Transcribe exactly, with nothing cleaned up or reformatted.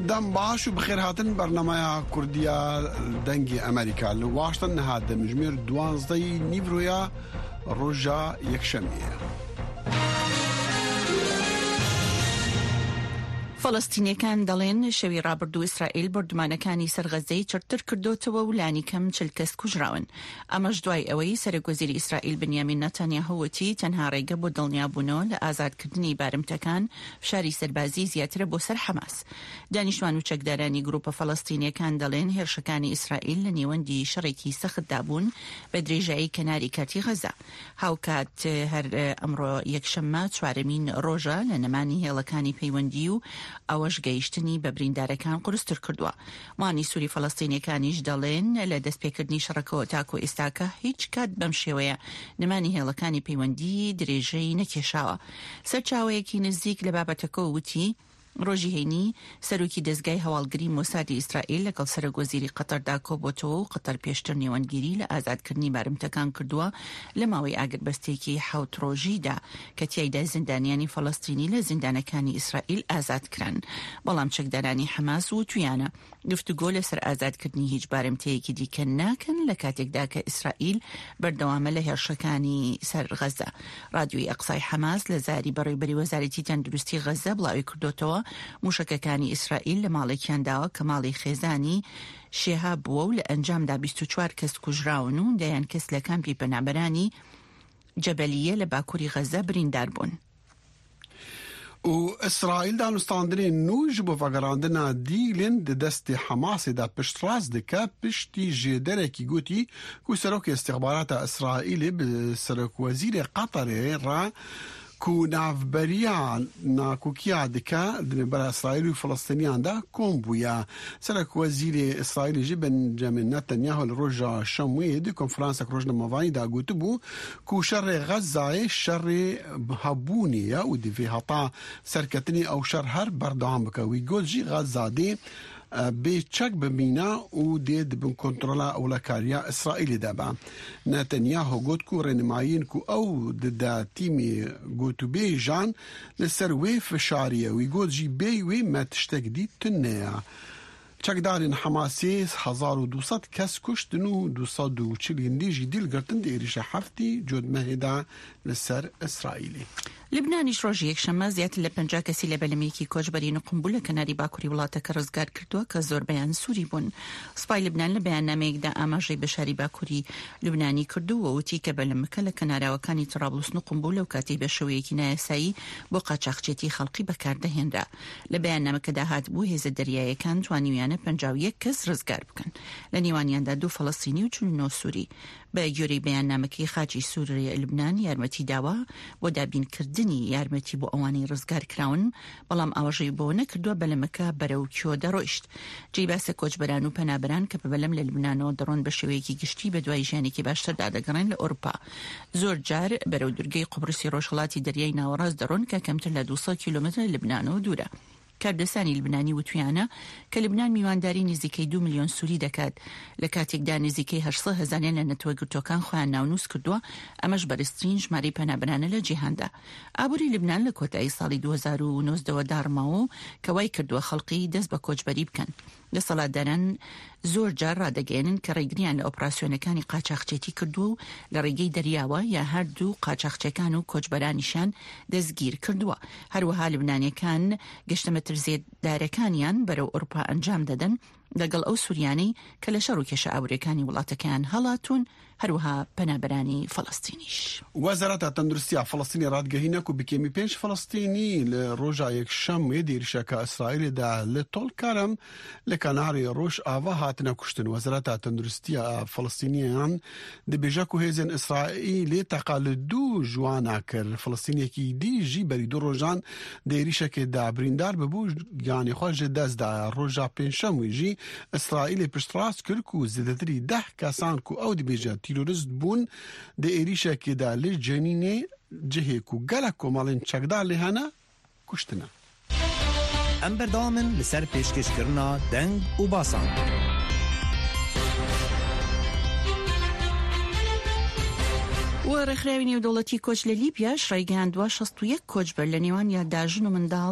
دم باش و بخیر هاتن برنامه کردیا دنگی امریکا لواشتن هاد مجموع دوازده نیورویا روزا یکشنبه. فلسطینیەکان دەڵێن شەوی ڕابردوو ئیسرائیل بردمانەکانی سەرغەزەی چرتر کردوتەوە و لانی کەم چل کەس کوژراون. ئەمەش دوای ئەوەی سەرۆکوەزیری ئیسرائیل بنیامین نەتانیاهو وتی تەنها ڕێگە بۆ دڵنیابوونەوە لە ئازادکردنی بارمتەکان فشاری سەربازی زیاترە بۆ سەر حەماس. دانیشتوان و چەکدارانی گروپە فەلەستینیەکان دەڵێن هێرشەکانی ئیسرائیل لە نێوەندی شەڕێکی سەختدا بوون بە درێژایی کەناری کاتی غەزە. هاوکات هەر ئەمڕۆ یەکشەممە چوارەمین ڕۆژە لە نەمانی هێڵەکانی پەیوەندی و ئەوەش گەیشتنی بە بریندارەکان قورستر کردووە. وانی سووری فەلەستینیەکانیش دەڵێن لە دەستپێکردنی شەڕەکەوە تاکو ئێستاکە هیچ کات بەم شێوەیە نەمانی هێڵەکانی پەیوەندی درێژەی نەکێشاوە. سەرچاوەیەکی نزیک لە بابەتەکە وتی ڕۆژی هەینی سەرۆکی دەستگای هەواڵگری مۆسادی ئیسرائیل لەگەڵ سەرۆکوەزیری قەتەردا کۆبۆتەوە و قەتەر پێشتر نێوەندگیری لە ئازادکردنی بارمتەکان کردووە لە ماوەی ئاگربەستێکی حەوت ڕۆژیدا کە تیایدا زیندانیانی فەلەستینی لە زیندانەکانی ئیسرائیل ئازادکران. بەڵام چەکدارانی حەماس وتویانە گفتوگۆ لەسەر ئازادکردنی هیچ بارمتەیەکی دیکە ناکەن لە کاتێکدا کە ئیسرائیل بەردەوامە لە هێرشەکانی سەر غەزە. رادیۆی ئەقسای حەماس لە زاری بەڕێوەبەری وەزارەتی تەندروستی غەزە بڵاوی کردوتەوە موشکەکانی ئیسرائیل لە ماڵێکیان داوە کە ماڵی خێزانی شێها بووە و لە ئەنجامدا بیست و چوار کەس کوژراون و دەیان کەس لە کەمپی پەنابەرانی جەبەلیە لە باکووری غەزە بریندار بوون. و اسرائیل دانستاندنی نوج بو فگراندنا دیلن د دست حماس دا پشت راز دکا پشتی جدرکی گوتی کو سروک استخبارات اسرائیل به سروک وزیر قطر را کو نافبریان ناکوکیا دکا برای اسرائیل و فلسطینیان دا کۆم بووە. سەرۆک وەزیری ئیسرائیل جی بنجامین نەتەنیاهو لە ڕۆژە شەموێ دی کۆنفرانسێک ڕۆژنامەوانیدا گوتبوو کو شەڕی غەزای شەڕی هەبوونیە و دیڤێ هەتا سەرکەتنی ئەو شەڕ هەر بەردەوام بکە. وی گۆجی غەزادێ بچک ببینا و دید بن کنترلا اولکاریا اسرائیل دابا. نتانیاهو گوت کو رنمایین کو او دا تیمی گوتو بی جان لسر وی فشاریه وی گوت جی بی وی ما تشتک دی تنیا. چکدارین حماسی هزار و دوصد کس کشتن و دوصد و چلین دیجی دیل گرتن دیریش هفتی جود مهدا لسر اسرائیلی. لبنانیش ڕۆژی یەکشەممە زیاتر لە پەنجا کەسی لە بەلەمەیەکی کۆچبەرین و قمبول لە کەناری باکووری وڵاتەکە ڕزگار کردووە کە زۆربەیان سووری بوون. سوپای لبنان لە بەیاننامەیەکدا ئاماژەی بەشاری باکووری لبنانی کردووە وتی کە بەلەمەکە لە کەناراوەکانی ترابلوس و قمبول لەو کاتی بە شێوەیەکی نایاسایی بۆ قاچاقچێتی خەڵقی بەکاردەهێنرا. لە بەیاننامەکەدا هاتبوو هێزە دەریایەکان توانیویانە پەنجا و یەک کەس ڕزگار بکەن. لە نێوانیاندا دوو فەڵەستینی و چل و نۆ سووری. بە گوێرەی بەیاننامەکەی خاچی سووریە لبنان یارمەتی داوە بۆ دابینکردنی یارمەتی بۆ ئەوانەی ڕزگار کراون، بەڵام ئاوەژەی بۆ نەکردووە بەلەمەکە بەرەو کیۆ دەڕۆیشت. جێی باسە کۆچبەران و پەنابەران کە بەلەم لە لبنانەوە دەڕۆن بە شێوەیەکی گشتی بە دوای ژیانێکی باشتردا دەگەڕێن لە ئەوروپا. زۆر جار بەرەو دورگەی قوبرسی ڕۆژهەڵاتی دەریای ناوەڕاست دەڕۆن کە کەمتر لە دووسەد کیلۆمەتر لە لبنانەوە دوورە. کاردەسانی لبنانی وتویانە کە لبنان میوانداری نزیکەی دو میلیۆن سووری دەکات لە کاتێکدا نزیکەی هەشت هەزاریان لە نەتەوەگرتوەکان خۆیان ناونووس کردووە. ئەمەش بەرزترین ژمارەی پەنابەرانە لە جیهاندا. ئابووری لبنان لە کۆتایی ساڵی دوو هەزار و نۆزدەوە داڕماوە کە وای کردووە خەڵقی دەست بە کۆچبەری بکەن. دەسەڵاتداران زۆر جار ڕادەگەێنن کە ڕێگریان لە ئۆپراسیۆنەکانی قاچاقچێتی کردووە و لە ڕێگەی دەریاوە یا هەردوو قاچاقچەکان و کۆچبەرانیشان دەستگیر کردووە. هەروەها لبنانیەکان گەشتەمەتر زێدارەکانیان بەرەو ئەوروپا ئەنجام دەدەن لەگەڵ ئەو سووریانەی کە لە شەڕ و کێشە ئاوورەکانی وڵاتەکەیان هەڵاتون، هەروەها پەنابەرانی فەڵەستینیش. وەزارەتە تەندروستیە فەڵەستینی ڕادگەهینە و بکەمی پێنج فەڵەستینی لە ڕۆژا یەکشەممێ دیریشەکە ئیسرائیلدا لە تۆڵکارم لە کەناری ڕۆژ ئاوا هاتنە کوشتن. وەزارەتە تەندروستیە فەڵەستینیان دەبێژە و هێزن ئیسرائیلی تەقال دوو جوانە کرد. فەڵەستینێکی دیژی بەری دوو ڕۆژان دیریشەکێدا بریندار ببوو گیانی خۆش دەستدا. ڕۆژا پێنجشەمویژی ئیسرائیلی پشتڕاست کرد و زیاتری ده کەسان و ئەو دەبێژە تیرۆریست بوون دە عێریشێکێدا لە جەنینێ جهێک و گەلک کۆمەڵێن چەکدار لێ هەنا کوشتنە. ئەم بەردەوامن لەسەر پێشکەشکردنا دەنگ و باسان. و ڕێکخراوی نێودەوڵەتی کۆچ لە لیبیا ڕێگەیاندووە شەست و یەک کۆچبەر لە نێوان یادداژن و منداڵ